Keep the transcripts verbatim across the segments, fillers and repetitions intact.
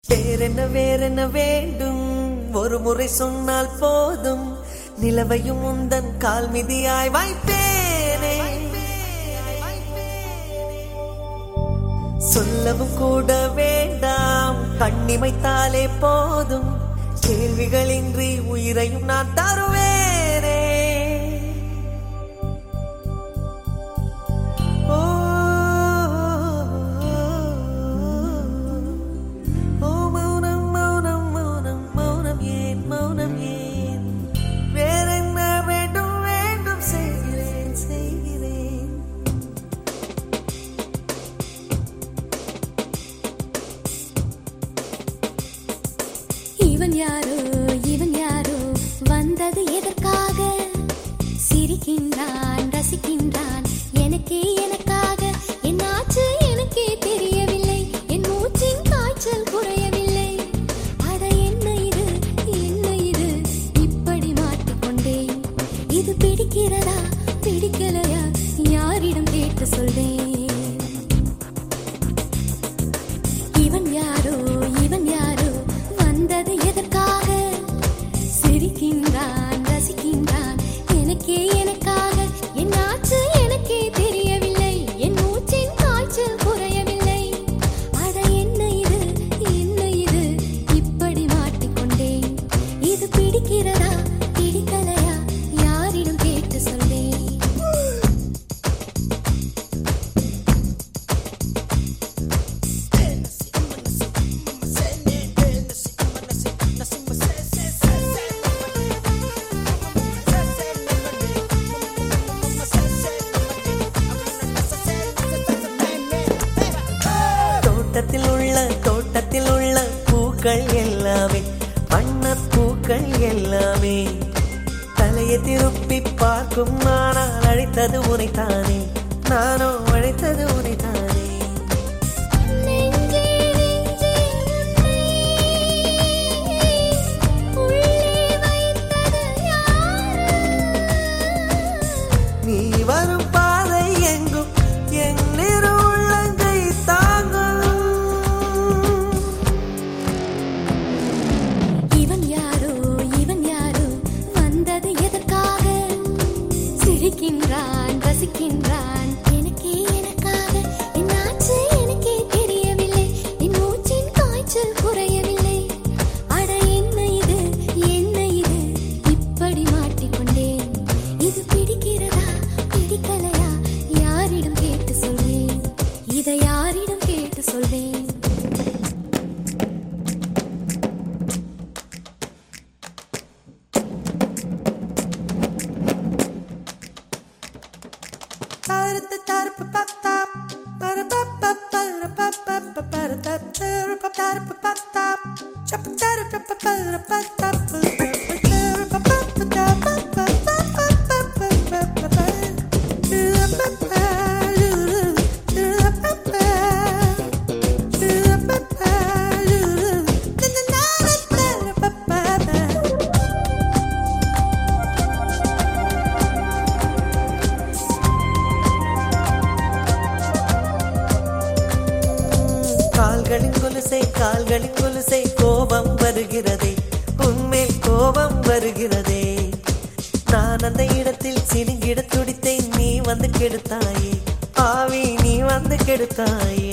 வேறென்ன வேறென்ன வேண்டும், ஒரு முறை சொன்னால் போதும். நிலவையும் உந்தன் கால் மிதியாய் வைப்பேனே. சொல்லவும் கூட வேண்டாம், கண்ணிமைத்தாலே போதும். கேள்விகளின்றி உயிரையும் நான் தருவேனே. இவன் யாரோ இவன் யாரோ வந்தது எதற்காக? சிரிக்கின்றான் ரசிக்கின்றான் எனக்கே எனக்காக. என்னாச்சு எனக்கே தெரியவில்லை, என் மூச்சின் காய்ச்சல் குறையவில்லை. அட என்ன இது என்ன இது, இப்படி மாட்டிக்கொண்டேன். இது பிடிக்கிறதா பிடிக்கலையா, யாரிடம் கேட்டு சொல்வேன்? இவன் யாரோ இவன் யாரோ வந்தது எதற்காக? சிரிக்கின்றான் ரசிக்கின்றான் எனக்கே எனக்காக. என்னாச்சு எனக்கே தெரியவில்லை, என் மூச்சின் காய்ச்சல் குறையவில்லை. அட என்ன இது என்ன இது, இப்படி மாட்டிக்கொண்டேன். இது பிடிக்கிறதா பிடிக்கலையா, யாரிடம் கேட்டு சொல்வேன்? தோட்டத்தில் உள்ள தோட்டத்தில் உள்ள பூக்கள் எல்லாமே வண்ண பூக்கள் எல்லாமே. தலையை திருப்பி பார்க்கும் ஆனால் அழைத்தது உனைத்தானே, நானோ அழைத்தது உனைத்தானே. நீ வரும் பாதை எங்கும் என் நிறு உள்ளங்கை தாங்கும். இவன் யாரோ இவன் யாரோ வந்தது எதற்காக? சிரிக்கின்றான் ரசிக்கின்றான் எனக்கே எனக்காக. என்னாச்சு எனக்கே தெரியவில்லை, என் மூச்சின் காய்ச்சல் குறையவில்லை. அட என்ன இது என்ன இது, இப்படி மாட்டிக்கொண்டேன். இது பிடிக்கிறதா பிடிக்கலையா, யாரிடம் கேட்டு சொல்வேன்? இதை யாரிடம் கேட்டு சொல்வேன்? கால்களின் கொலுசை கால்களின் கொலுசை கோபம் வருகிறதே, உன்மேல் கோபம் வருகிறதே. நான் அந்த இடத்தில் சினுங்கிட துடித்தேன், நீ வந்து கெடுத்தாயே ஆவி, நீ வந்து கெடுத்தாயே.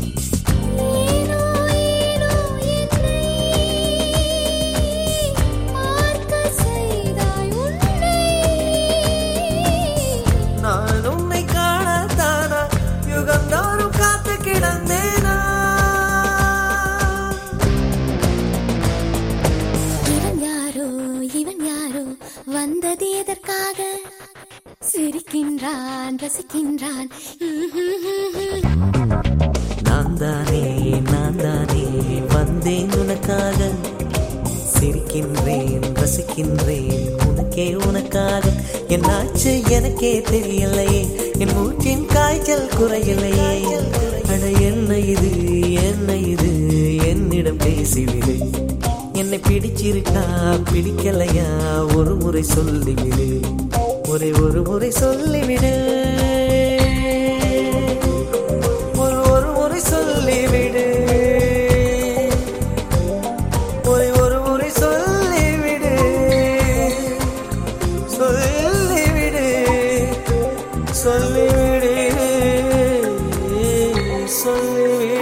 நான் உன்னை காணத்தானா யுகந்தோறும் காத்து கிடந்தேனா? வந்தது எதற்காக? சிரிக்கின்றான் ரசிக்கின்றான். நான் தானே நான் தானே வந்தேன் உனக்காக. சிரிக்கின்றேன் ரசிக்கின்றேன் உனக்கே உனக்காக. என்னாச்சு எனக்கே தெரியலையே, என் மூச்சின் காய்ச்சல் குறையலையே. அட என்ன இது என்ன இது, என்னிடம் பேசிவிடு. என்னை பிடிச்சிருக்கா பிடிக்கலையா, ஒரு முறை சொல்லிவிடு, ஒரே ஒரு முறை சொல்லிவிடு, ஒரு ஒரு முறை சொல்லிவிடு. சொல்லிவிடு சொல்லிவிடு சொல்லிவிடு